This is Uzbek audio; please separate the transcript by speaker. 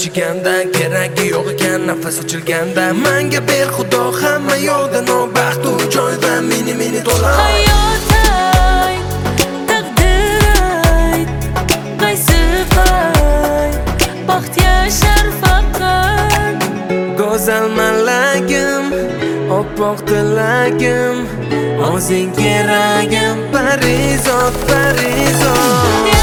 Speaker 1: ichiganda, keragi yo'q ekan nafas ochilganda. Menga ber xudo hamma yo'lda nobaxt u joyda meni to'la.
Speaker 2: Hayot ayt, taqdir ayt, qaysi pay baxt yashar faqat.
Speaker 1: Go'zal malagim, oppoq tilagim, o'zing keragim, Parizod, Parizod.